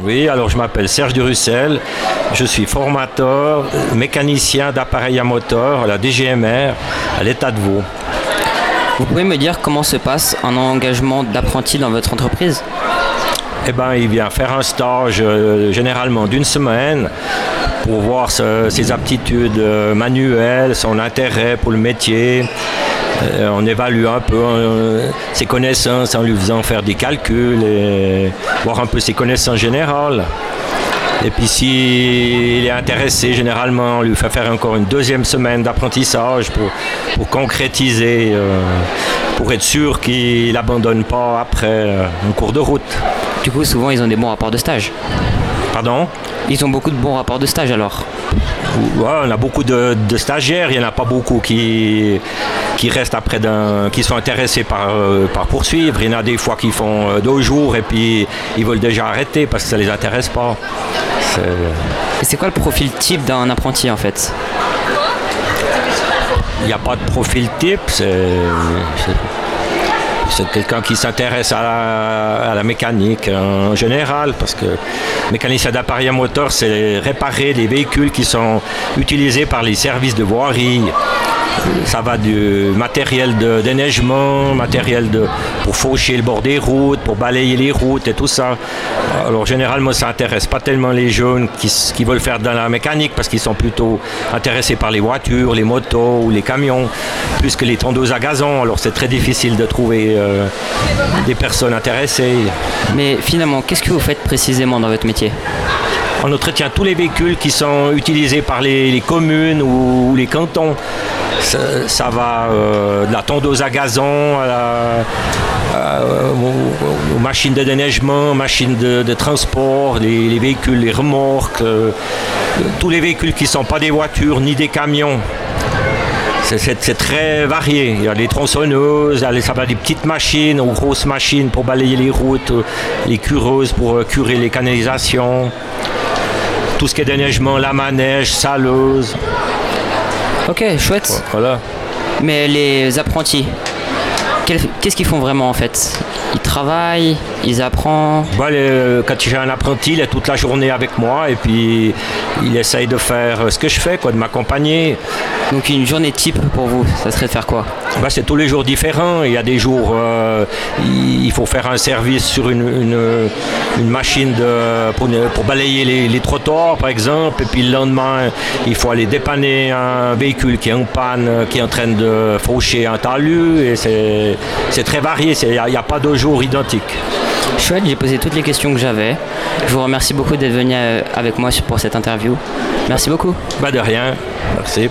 Oui, alors je m'appelle Serge Durussel, je suis formateur, mécanicien d'appareils à moteur à la DGMR à l'État de Vaud. Vous pouvez me dire comment se passe un engagement d'apprenti dans votre entreprise ? Eh bien, il vient faire un stage généralement d'une semaine pour voir ses aptitudes manuelles, son intérêt pour le métier. On évalue un peu ses connaissances en lui faisant faire des calculs et voir un peu ses connaissances générales. Et puis s'il est intéressé, généralement, on lui fait faire encore une deuxième semaine d'apprentissage pour concrétiser, pour être sûr qu'il n'abandonne pas après un cours de route. Du coup, souvent, ils ont des bons rapports de stage. Pardon ? Ils ont beaucoup de bons rapports de stage alors. Ouais, on a beaucoup de stagiaires, il n'y en a pas beaucoup qui restent après, qui sont intéressés par poursuivre. Il y en a des fois qui font 2 jours et puis ils veulent déjà arrêter parce que ça ne les intéresse pas. Et c'est quoi le profil type d'un apprenti en fait ? Il n'y a pas de profil type, c'est quelqu'un qui s'intéresse à la mécanique en général, parce que mécanicien d'appareil à moteur, c'est réparer les véhicules qui sont utilisés par les services de voirie. Ça va du matériel de déneigement, pour faucher le bord des routes, pour balayer les routes et tout ça. Alors généralement, ça n'intéresse pas tellement les jeunes qui veulent faire dans la mécanique parce qu'ils sont plutôt intéressés par les voitures, les motos ou les camions, plus que les tondeuses à gazon. Alors c'est très difficile de trouver des personnes intéressées. Mais finalement, qu'est-ce que vous faites précisément dans votre métier ? On entretient tous les véhicules qui sont utilisés par les communes ou les cantons. Ça va de la tondeuse à gazon aux machines de déneigement, machines de transport, les véhicules, les remorques, tous les véhicules qui ne sont pas des voitures ni des camions. C'est très varié. Il y a les tronçonneuses, ça va des petites machines aux grosses machines pour balayer les routes, les cureuses pour curer les canalisations, tout ce qui est déneigement, la manège, saleuse. Ok, chouette. Voilà. Mais les apprentis, qu'est-ce qu'ils font vraiment en fait ? Ils travaillent, ils apprennent. Quand j'ai un apprenti, il est toute la journée avec moi et puis il essaye de faire ce que je fais, de m'accompagner. Donc une journée type pour vous, ça serait de faire quoi ? C'est tous les jours différents. Il y a des jours, il faut faire un service sur une machine pour balayer les trottoirs par exemple. Et puis le lendemain, il faut aller dépanner un véhicule qui est en panne, qui est en train de faucher un talus. Et c'est très varié, il n'y a pas de jour identique. Chouette, j'ai posé toutes les questions que j'avais. Je vous remercie beaucoup d'être venu avec moi pour cette interview. Merci beaucoup. De rien, merci.